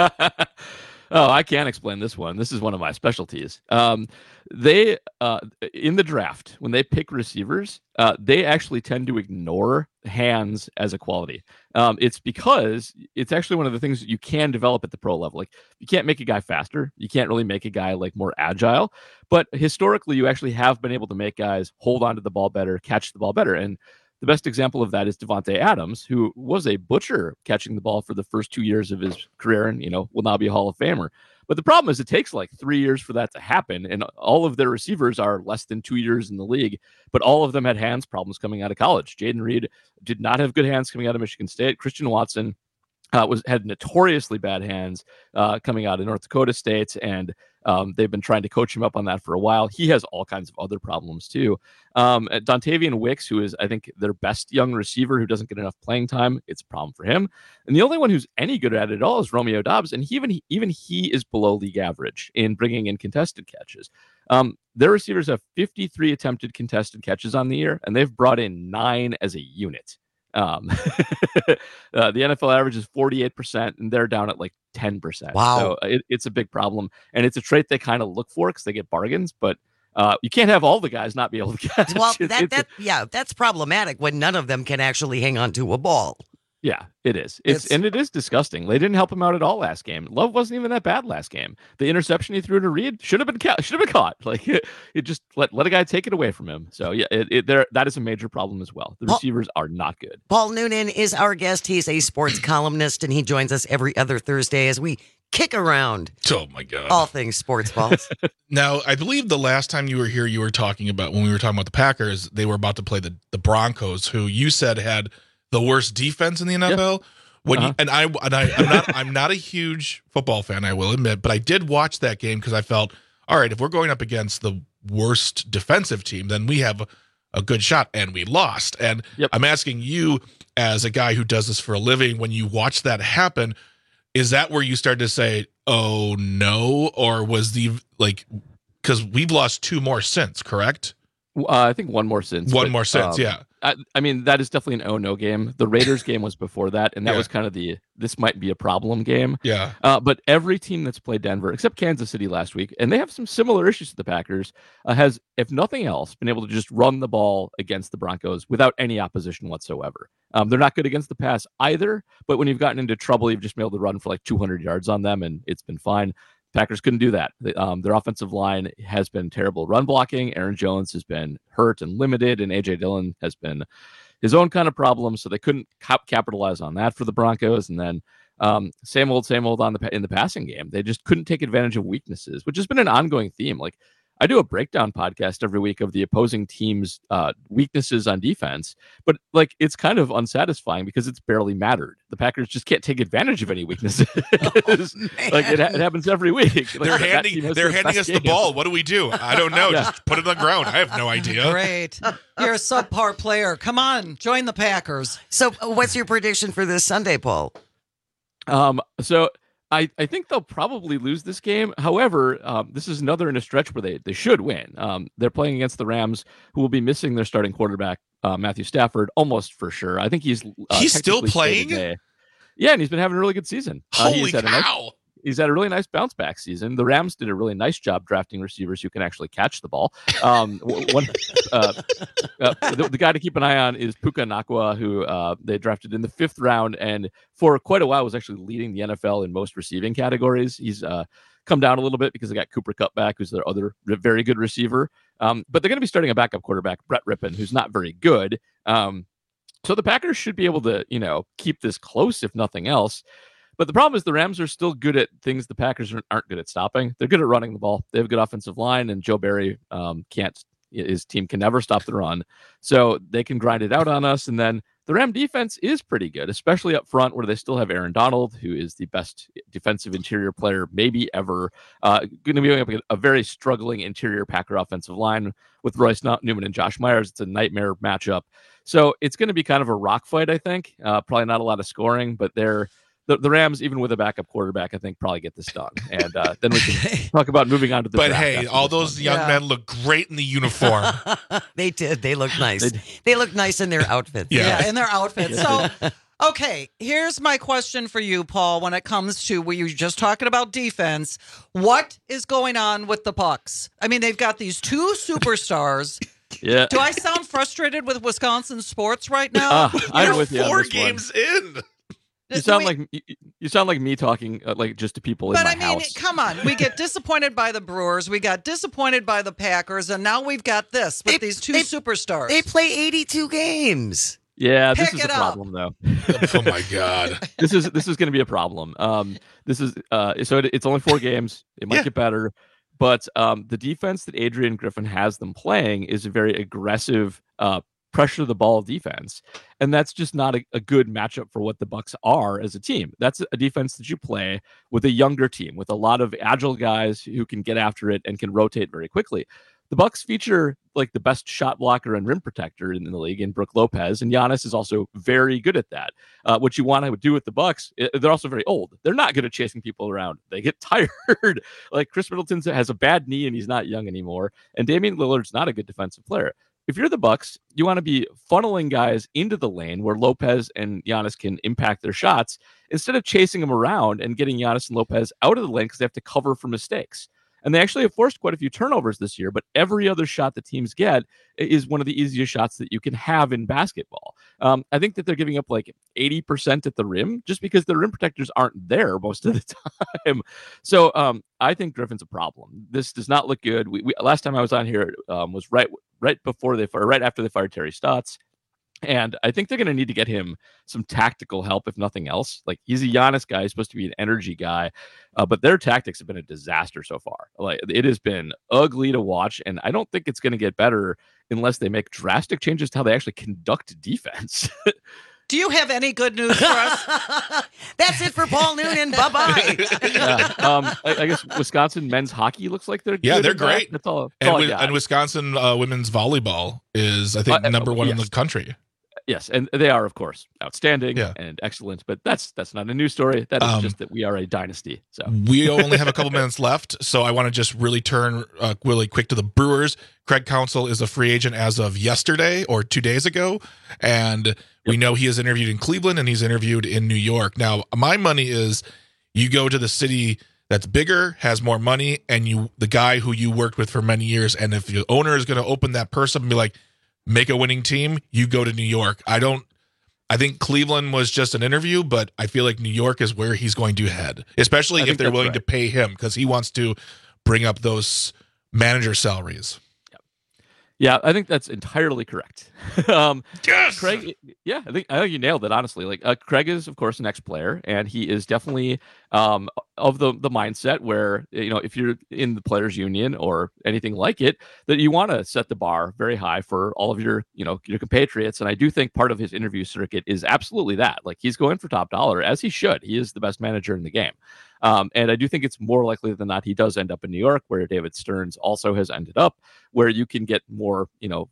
Oh, I can't explain this one. This is one of my specialties. They in the draft, when they pick receivers, they actually tend to ignore hands as a quality. It's because it's actually one of the things that you can develop at the pro level. You can't make a guy faster. You can't really make a guy more agile. But historically, you actually have been able to make guys hold on to the ball better, catch the ball better. And the best example of that is Davante Adams, who was a butcher catching the ball for the first 2 years of his career and, will now be a Hall of Famer. But the problem is it takes 3 years for that to happen. And all of their receivers are less than 2 years in the league, but all of them had hands problems coming out of college. Jaden Reed did not have good hands coming out of Michigan State. Christian Watson had notoriously bad hands coming out of North Dakota State, and they've been trying to coach him up on that for a while. He has all kinds of other problems too. Dontavian Wicks, who is, I think, their best young receiver who doesn't get enough playing time, it's a problem for him. And the only one who's any good at it at all is Romeo Doubs, and even he is below league average in bringing in contested catches. Their receivers have 53 attempted contested catches on the year, and they've brought in 9 as a unit. The NFL average is 48%, and they're down at like 10%. Wow. So it's a big problem, and it's a trait they kind of look for because they get bargains, but you can't have all the guys not be able to catch. Well, that's problematic when none of them can actually hang on to a ball. Yeah, it is. And it is disgusting. They didn't help him out at all last game. Love wasn't even that bad last game. The interception he threw to Reed should have been caught. Like it just let a guy take it away from him. So yeah, that is a major problem as well. The receivers are not good. Paul Noonan is our guest. He's a sports columnist, and he joins us every other Thursday as we kick around. Oh my God! All things sports balls. Now, I believe the last time you were here, you were talking about when we were talking about the Packers. They were about to play the Broncos, who you said had the worst defense in the NFL. Yeah. I'm not a huge football fan, I will admit, but I did watch that game because I felt, all right, if we're going up against the worst defensive team, then we have a good shot, and we lost. And I'm asking you, as a guy who does this for a living, when you watch that happen, is that where you started to say, oh no, or was because we've lost 2 more since, correct? I think one more since. Yeah. I mean, that is definitely an oh-no game. The Raiders game was before that, and that was kind of this might be a problem game. Yeah. But every team that's played Denver, except Kansas City last week, and they have some similar issues to the Packers, has, if nothing else, been able to just run the ball against the Broncos without any opposition whatsoever. They're not good against the pass either, but when you've gotten into trouble, you've just been able to run for like 200 yards on them, and it's been fine. Packers couldn't do that. Their offensive line has been terrible run blocking. Aaron Jones has been hurt and limited, and A.J. Dillon has been his own kind of problem, so they couldn't capitalize on that for the Broncos. And then same old in the passing game. They just couldn't take advantage of weaknesses, which has been an ongoing theme. Like, I do a breakdown podcast every week of the opposing team's weaknesses on defense, but like it's kind of unsatisfying because it's barely mattered. The Packers just can't take advantage of any weaknesses. Like it happens every week. Like, they're handing us the ball. What do we do? I don't know. Yeah. Just put it on the ground. I have no idea. Great. You're a subpar player. Come on, join the Packers. So what's your prediction for this Sunday, Paul? So I think they'll probably lose this game. However, this is another in a stretch where they should win. They're playing against the Rams, who will be missing their starting quarterback, Matthew Stafford, almost for sure. I think he's still playing? Yeah, and he's been having a really good seseason. Holy cow! He's had a really nice bounce back season. The Rams did a really nice job drafting receivers who can actually catch the ball. The guy to keep an eye on is Puka Nacua, who they drafted in the 5th round, and for quite a while was actually leading the NFL in most receiving categories. He's come down a little bit because they got Cooper Kupp back, who's their other very good receiver. But they're going to be starting a backup quarterback, Brett Rippon, who's not very good. So the Packers should be able to, keep this close, if nothing else. But the problem is the Rams are still good at things the Packers aren't good at stopping. They're good at running the ball. They have a good offensive line, and Joe Barry his team can never stop the run. So they can grind it out on us. And then the Ram defense is pretty good, especially up front where they still have Aaron Donald, who is the best defensive interior player maybe ever. Going to be up a very struggling interior Packer offensive line with Royce Newman and Josh Myers. It's a nightmare matchup. So it's going to be kind of a rock fight, I think. Probably not a lot of scoring, but the Rams, even with a backup quarterback, I think probably get this done. And then we can talk about moving on to the draft. But hey, all those young men look great in the uniform. They did. They look nice. They look nice in their outfits. Yeah, in their outfits. So, okay, here's my question for you, Paul, when it comes to, we were just talking about defense. What is going on with the Bucks? I mean, they've got these 2 superstars. Yeah. Do I sound frustrated with Wisconsin sports right now? I'm with you. 4 games in. You sound like me talking like just to people in my house. But I mean, come on. We get disappointed by the Brewers. We got disappointed by the Packers. And now we've got this with these 2 superstars. They play 82 games. Yeah, this is a problem, though. Oh, my God. This is going to be a problem. It's only 4 games. It might get better. But the defense that Adrian Griffin has them playing is a very aggressive pressure the ball defense. And that's just not a good matchup for what the Bucks are as a team. That's a defense that you play with a younger team, with a lot of agile guys who can get after it and can rotate very quickly. The Bucks feature like the best shot blocker and rim protector in the league in Brook Lopez, and Giannis is also very good at that. What you want to do with the Bucks, they're also very old. They're not good at chasing people around. They get tired. Like Chris Middleton has a bad knee and he's not young anymore, and Damian Lillard's not a good defensive player. If you're the Bucks, you want to be funneling guys into the lane where Lopez and Giannis can impact their shots instead of chasing them around and getting Giannis and Lopez out of the lane because they have to cover for mistakes. And they actually have forced quite a few turnovers this year, but every other shot the teams get is one of the easiest shots that you can have in basketball. I think that they're giving up like 80% at the rim just because the rim protectors aren't there most of the time. So I think Griffin's a problem. This does not look good. We last time I was on here was right after they fired Terry Stotts. And I think they're going to need to get him some tactical help, if nothing else. Like, he's a Giannis guy. He's supposed to be an energy guy. But their tactics have been a disaster so far. Like, it has been ugly to watch. And I don't think it's going to get better unless they make drastic changes to how they actually conduct defense. Do you have any good news for us? That's it for Paul Noonan. Bye-bye. Yeah. I guess Wisconsin men's hockey looks like they're good. Yeah, they're great. That's all and, and Wisconsin women's volleyball is, I think, number one in the country. Yes, and they are, of course, outstanding and excellent. But that's not a news story. That is just that we are a dynasty. So we only have a couple minutes left, so I want to just really turn really quick to the Brewers. Craig Counsell is a free agent as of yesterday or 2 days ago, and we know he is interviewed in Cleveland and he's interviewed in New York. Now, my money is you go to the city that's bigger, has more money, and the guy who you worked with for many years, and if the owner is going to open that purse up and be like, make a winning team, you go to New York. I think Cleveland was just an interview, but I feel like New York is where he's going to head, especially if they're willing to pay him, because he wants to bring up those manager salaries. Yeah, I think that's entirely correct. Yes! Craig, I think you nailed it, honestly. Like, Craig is, of course, an ex-player, and he is definitely of the mindset where, if you're in the players' union or anything like it, that you want to set the bar very high for all of your compatriots. And I do think part of his interview circuit is absolutely that. Like, he's going for top dollar, as he should. He is the best manager in the game. And I do think it's more likely than not he does end up in New York, where David Stearns also has ended up, where you can get more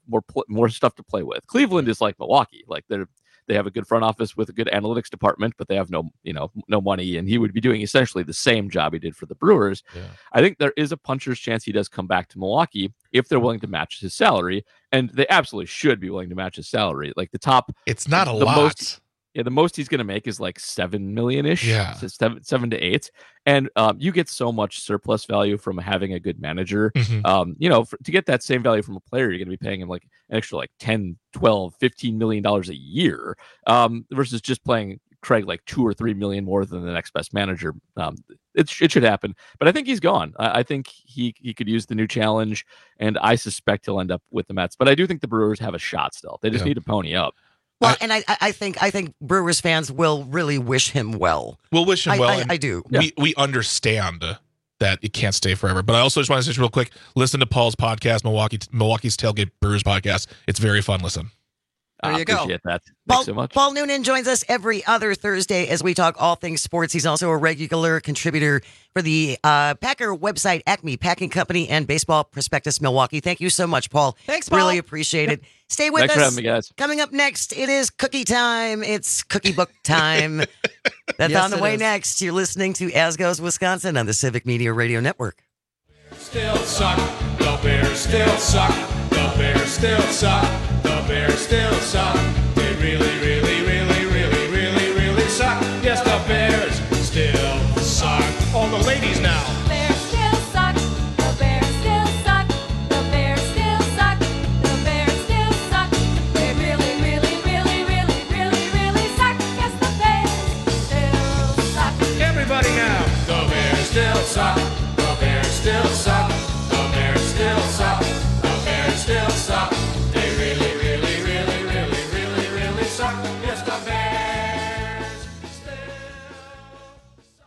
stuff to play with. Cleveland is like Milwaukee. Like, they have a good front office with a good analytics department, but they have no money, and he would be doing essentially the same job he did for the Brewers. Yeah. I think there is a puncher's chance he does come back to Milwaukee if they're willing to match his salary, and they absolutely should be willing to match his salary. Like, it's not a lot. The most he's going to make is like $7 million-ish. Yeah, so 7 to 8, and you get so much surplus value from having a good manager. Mm-hmm. To get that same value from a player, you're going to be paying him like an extra like $10, $12, $15 million a year, versus just playing Craig like $2 or $3 million more than the next best manager. It should happen, but I think he's gone. I think he could use the new challenge, and I suspect he'll end up with the Mets. But I do think the Brewers have a shot still. They just need to pony up. Well, and I think Brewers fans will really wish him well. We'll wish him well. I do. We understand that it can't stay forever. But I also just want to say real quick, listen to Paul's podcast, Milwaukee's Tailgate Brewers podcast. It's very fun. Listen. There you go. Appreciate that. Thanks so much. Paul Noonan joins us every other Thursday as we talk all things sports. He's also a regular contributor for the Packer website, Acme Packing Company, and Baseball Prospectus Milwaukee. Thank you so much, Paul. Thanks, Paul. Really appreciate it. Stay with Thanks us. for having me, guys. Coming up next, it is cookie time. It's cookie book time. That's on the way next. You're listening to As Goes Wisconsin on the Civic Media Radio Network. Still suck. The Bears still suck. The Bears still suck. The Bears still suck. They really, really, really, really, really, really suck. Yes, the Bears still suck. All the ladies now. Bears still suck. The Bears still suck. The Bears still suck. The Bears still suck. They really, really, really, really, really, really suck. Yes, the Bears still suck. Everybody now. The Bears still suck. The Bears still suck. The Bears still suck. The Bears still suck. They really, really, really, really, really, really suck. Yes, the Bears still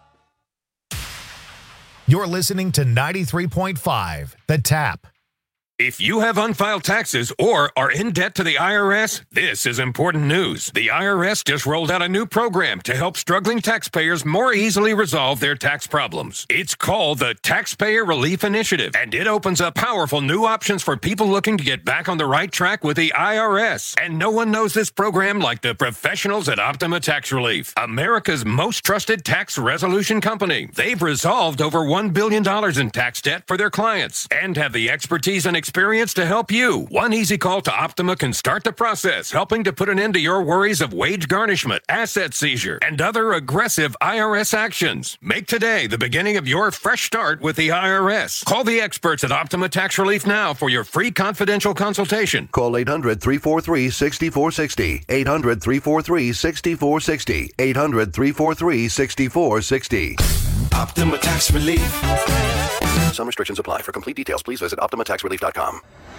suck. You're listening to 93.5 The Tap. If you have unfiled taxes or are in debt to the IRS, this is important news. The IRS just rolled out a new program to help struggling taxpayers more easily resolve their tax problems. It's called the Taxpayer Relief Initiative, and it opens up powerful new options for people looking to get back on the right track with the IRS. And no one knows this program like the professionals at Optima Tax Relief, America's most trusted tax resolution company. They've resolved over $1 billion in tax debt for their clients and have the expertise and experience to help you. One easy call to Optima can start the process, helping to put an end to your worries of wage garnishment, asset seizure, and other aggressive IRS actions. Make today the beginning of your fresh start with the IRS. Call the experts at Optima Tax Relief now for your free confidential consultation. Call 800-343-6460. 800-343-6460. 800-343-6460. Optima Tax Relief. Some restrictions apply. For complete details, please visit OptimaTaxRelief.com.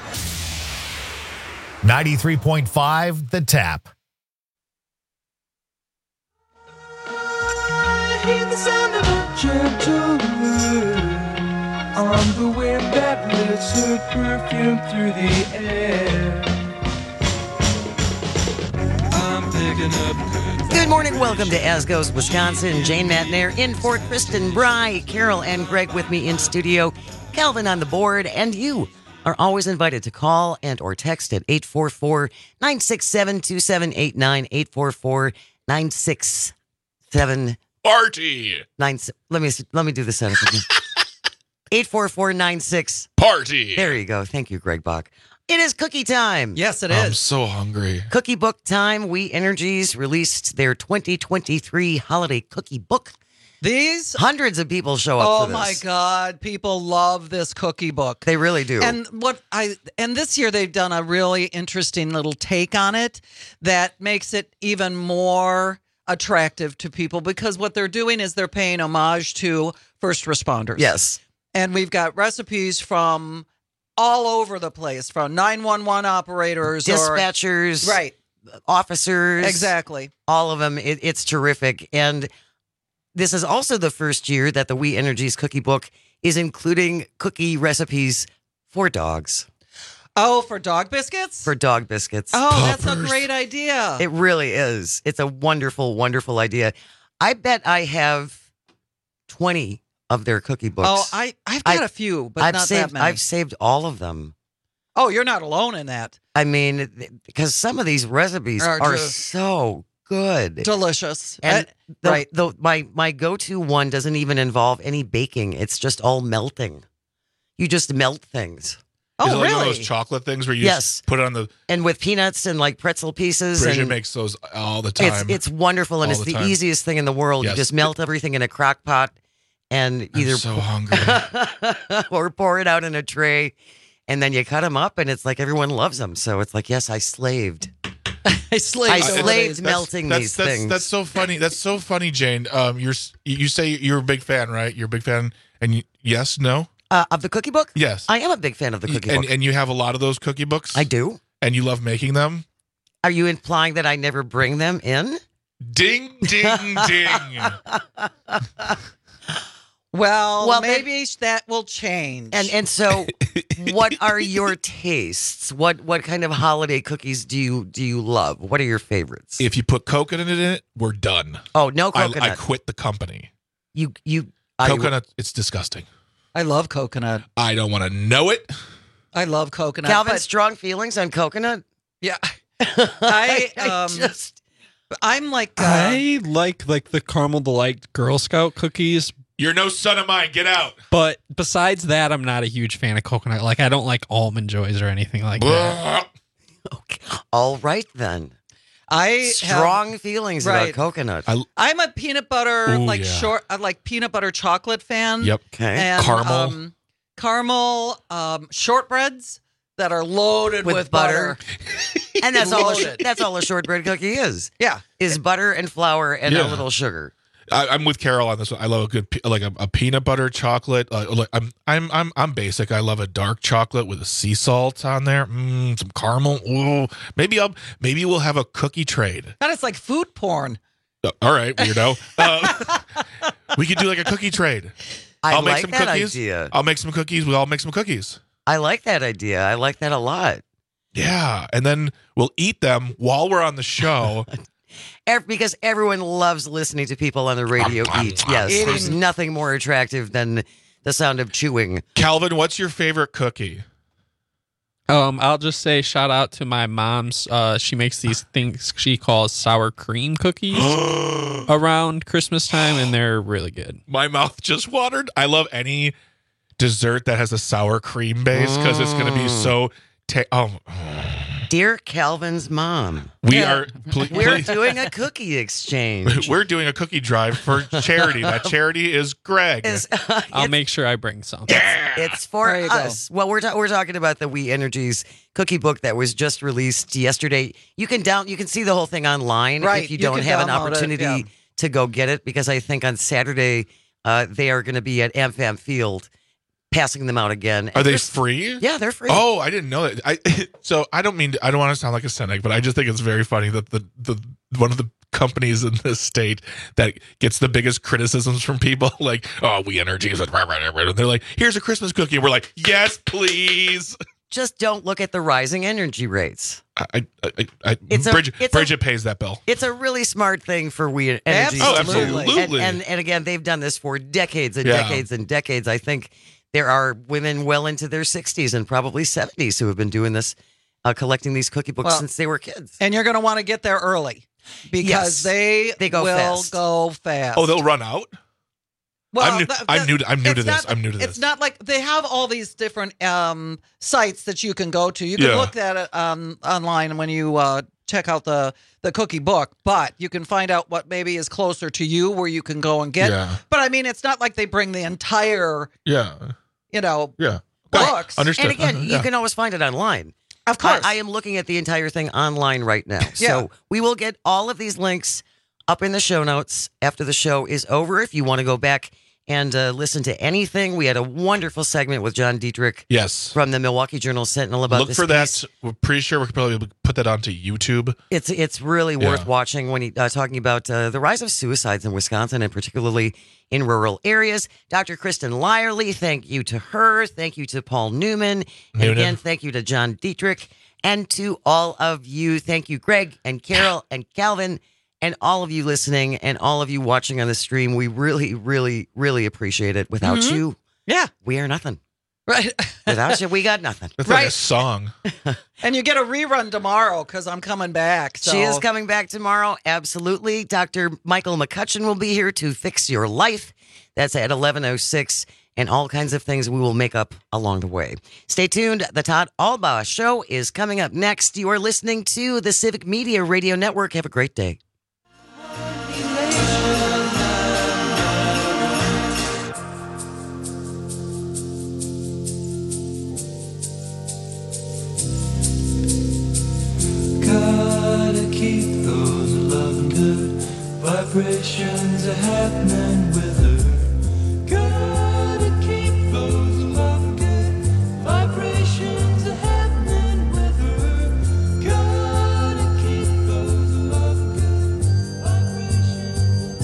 93.5 The Tap. Hear the sound of a gentle wind on the wind that lifts her perfume through the air. I'm picking up Good morning. Welcome to As Goes Wisconsin. Jane Matnair in for Kristen Bry, Carol and Greg with me in studio, Calvin on the board, and you are always invited to call and or text at 844-967-2789, 844-967 Party. Let me do the sentence again. 844-96 Party. There you go. Thank you, Greg Bach. It is cookie time. Yes, it I'm so hungry. Cookie book time. We Energies released their 2023 holiday cookie book. These hundreds of people show up for this. Oh my God, people love this cookie book. They really do. And this year they've done a really interesting little take on it that makes it even more attractive to people, because what they're doing is they're paying homage to first responders. Yes. And we've got recipes from all over the place, from 911 operators, dispatchers, right, officers, exactly, all of them. It's terrific, and this is also the first year that the We Energies cookie book is including cookie recipes for dogs. Oh, for dog biscuits? For dog biscuits. Oh, that's a great idea. It really is. It's a wonderful, wonderful idea. I bet I have 20 of their cookie books. Oh, I've got a few, but not that many. I've saved all of them. Oh, you're not alone in that. I mean, because some of these recipes are so good. Delicious. And right. My go-to one doesn't even involve any baking. It's just all melting. You just melt things. Oh, Is it like really? one of those chocolate things where you just put it on the... And with peanuts and like pretzel pieces. Bridget makes those all the time. It's wonderful, and All it's the the time. easiest thing in the world. Yes. You just melt everything in a crock pot and I'm either so hungry. or pour it out in a tray, and then you cut them up, and it's like everyone loves them. So it's like, yes, I slaved. I slaved melting these things. That's so funny. That's so funny, Jane. You say you're a big fan, right? You're a big fan, and yes, no? Of the cookie book? Yes. I am a big fan of the cookie book. And you have a lot of those cookie books? I do. And you love making them? Are you implying that I never bring them in? Ding, ding, ding. Well, maybe that will change. And so, what are your tastes? What kind of holiday cookies do you love? What are your favorites? If you put coconut in it, we're done. Oh, no coconut. I quit the company. Coconut, it's disgusting. I love coconut. I don't want to know it. I love coconut. Calvin, strong feelings on coconut? Yeah. I'm like... I like the Caramel Delight Girl Scout cookies. You're no son of mine. Get out. But besides that, I'm not a huge fan of coconut. Like, I don't like Almond Joys or anything like that. Okay. All right, then. I strong feelings about coconut. I'm a peanut butter, Ooh, I like peanut butter chocolate fan. Yep. Okay. And, Caramel. Caramel shortbreads that are loaded with butter. And that's all a shortbread cookie is. Yeah. Is butter and flour and a little sugar. I'm with Carol on this one. I love a good a peanut butter chocolate. I'm basic. I love a dark chocolate with a sea salt on there. Some caramel. Ooh. Maybe we'll have a cookie trade. God, it's like food porn. All right, weirdo. We could do like a cookie trade. I'll make like some that cookies. idea. I'll make some cookies. We'll all make some cookies. I like that idea. I like that a lot. Yeah, and then we'll eat them while we're on the show. Because everyone loves listening to people on the radio eat. Yes, there's nothing more attractive than the sound of chewing. Calvin, what's your favorite cookie? I'll just say shout out to my mom's. She makes these things she calls sour cream cookies around Christmas time, and they're really good. My mouth just watered. I love any dessert that has a sour cream base because it's going to be so. Dear Calvin's mom, we're doing a cookie exchange. We're doing a cookie drive for charity. That charity is Greg. I'll make sure I bring some. It's for us. Well, we're talking about the We Energies cookie book that was just released yesterday. You can see the whole thing online if you don't have an opportunity to go get it, because I think on Saturday they are going to be at AmFam Field passing them out again. Are they free? Yeah, they're free. Oh, I didn't know that. I don't want to sound like a cynic, but I just think it's very funny that the one of the companies in this state that gets the biggest criticisms from people, like, oh, We Energies, they're like, here's a Christmas cookie, and we're like, yes, please. Just don't look at the rising energy rates. Bridget pays that bill. It's a really smart thing for We Energies. Oh, absolutely. And again, they've done this for decades and decades and decades. I think there are women well into their 60s and probably 70s who have been doing this, collecting these cookie books since they were kids. And you're going to want to get there early because they go fast. Oh, they'll run out? Well, I'm new to this. It's not like they have all these different sites that you can go to. You can look at it online when you check out the cookie book, but you can find out what maybe is closer to you where you can go and get. Yeah. But I mean, it's not like they bring the entire books. Understood. And again, you can always find it online. Of course. I am looking at the entire thing online right now. So we will get all of these links up in the show notes after the show is over. If you want to go back and listen to anything, we had a wonderful segment with John Dietrich from the Milwaukee Journal-Sentinel about this piece. That. We're pretty sure we could probably put that onto YouTube. It's really worth watching when he talking about the rise of suicides in Wisconsin, and particularly in rural areas. Dr. Kristen Lyerly, thank you to her. Thank you to Paul Newman. And again, thank you to John Dietrich. And to all of you, thank you, Greg and Carol and Calvin, and all of you listening and all of you watching on the stream. We really, really, really appreciate it. Without you, we are nothing. Right. Without you, we got nothing. That's like a song. And you get a rerun tomorrow because I'm coming back. So. She is coming back tomorrow. Absolutely. Dr. Michael McCutcheon will be here to fix your life. That's at 11:06. And all kinds of things we will make up along the way. Stay tuned. The Todd Albaugh Show is coming up next. You are listening to the Civic Media Radio Network. Have a great day. Gotta keep those loving good vibrations are happening with her. Gotta keep those loving good vibrations are happening with her. Gotta keep those loving good vibrations.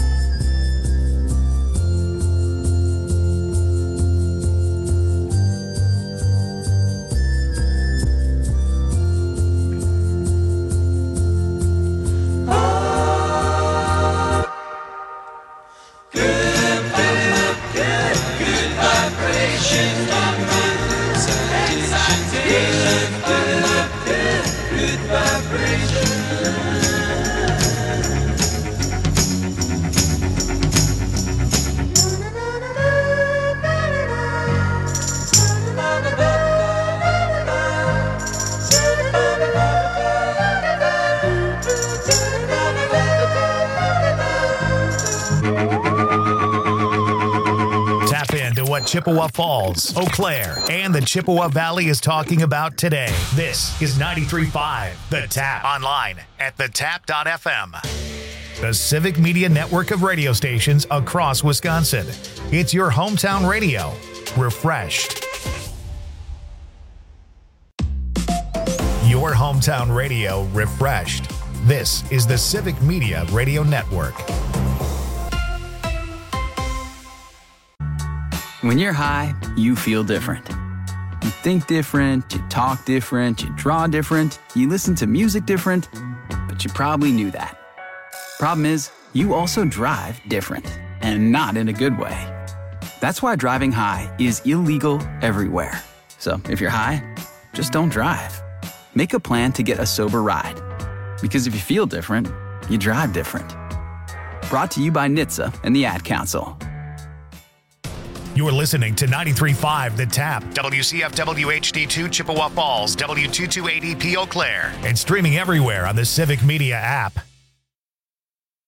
Tap into what Chippewa Falls, Eau Claire, and the Chippewa Valley is talking about today. This is 93.5 The Tap. Online at thetap.fm. The Civic Media network of radio stations across Wisconsin. It's your hometown radio. Refreshed. Your hometown radio refreshed. This is the Civic Media Radio Network. When you're high, you feel different. You think different, you talk different, you draw different, you listen to music different, but you probably knew that. Problem is, you also drive different, and not in a good way. That's why driving high is illegal everywhere. So if you're high, just don't drive. Make a plan to get a sober ride. Because if you feel different, you drive different. Brought to you by NHTSA and the Ad Council. You're listening to 93.5 The Tap, WCFW HD2 Chippewa Falls, W228EP Eau Claire, and streaming everywhere on the Civic Media app.